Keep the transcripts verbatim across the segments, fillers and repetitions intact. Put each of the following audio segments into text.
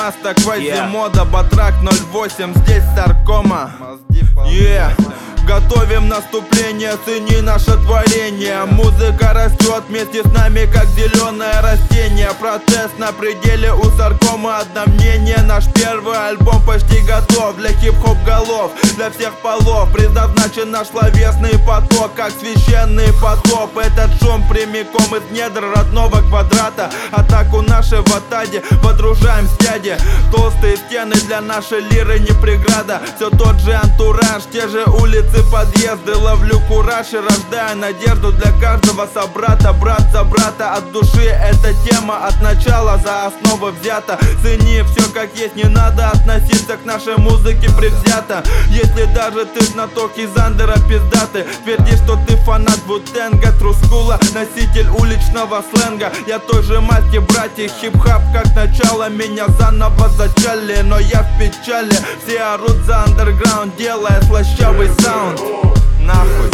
нас так квазимода, Батрак ноль восемь, здесь саркома. Yeah. Готовим наступление, цени наше творение. Музыка растет вместе с нами, как зеленое растение. Протест на пределе, у саркома одно мнение. Наш первый альбом почти готов для хип-хоп голов, для всех полов. Предназначен наш словесный поток, как священный потоп. Этот шум прямиком из недр родного квадрата. Атаку нашей в атаде водружаем с дяди. Толстые стены для нашей лиры не преграда. Все тот же антураж, те же улицы, подъезды. Ловлю кураж и рождаю надежду для каждого собрата. Брат за брата, от души эта тема от начала за основу взята. Цени все как есть, не надо относиться к нашей музыке предвзято. Если даже ты знаток из андера пиздаты, тверди, что ты фанат Ву-Тэнга, трускула, носитель уличного сленга. Я той же матки, братья, хип-хап как начало. Меня заново зачали, но я в печали. Все орут за андерграунд, делая слащавый саунд. Нахуй.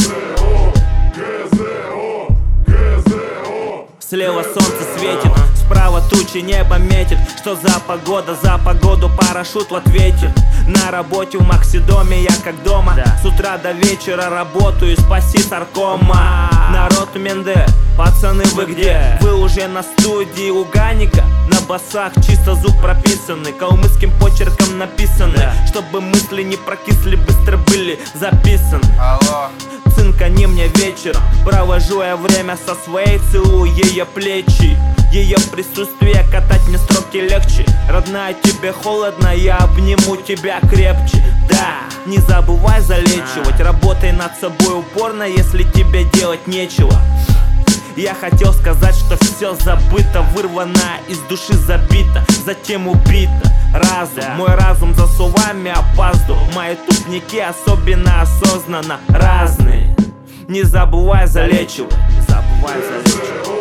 Слева солнце светит, справа тучи, небо метит. Что за погода? За погоду парашют в ответе. На работе в Максидоме, я как дома. С утра до вечера работаю, спаси саркома. Народ Менде, пацаны вы где? Вы уже на студии у Ганика. На басах чисто звук прописанный, калмыцким почерком написаны, чтобы мысли не прокисли, быстро были записаны. Алло. Цинкани мне вечером, провожу я время со своей, целую ее плечи. Ее присутствие катать мне строки легче. Родная, тебе холодно, я обниму тебя крепче. Да, не забывай залечивать, работай над собой упорно, если тебе делать нечего. Я хотел сказать, что все забыто, вырвано из души, забито, затем убито. Разум, мой разум за словами опаздывал. Мои тупники особенно осознанно разные. Не забывай залечивать, не забывай залечивать.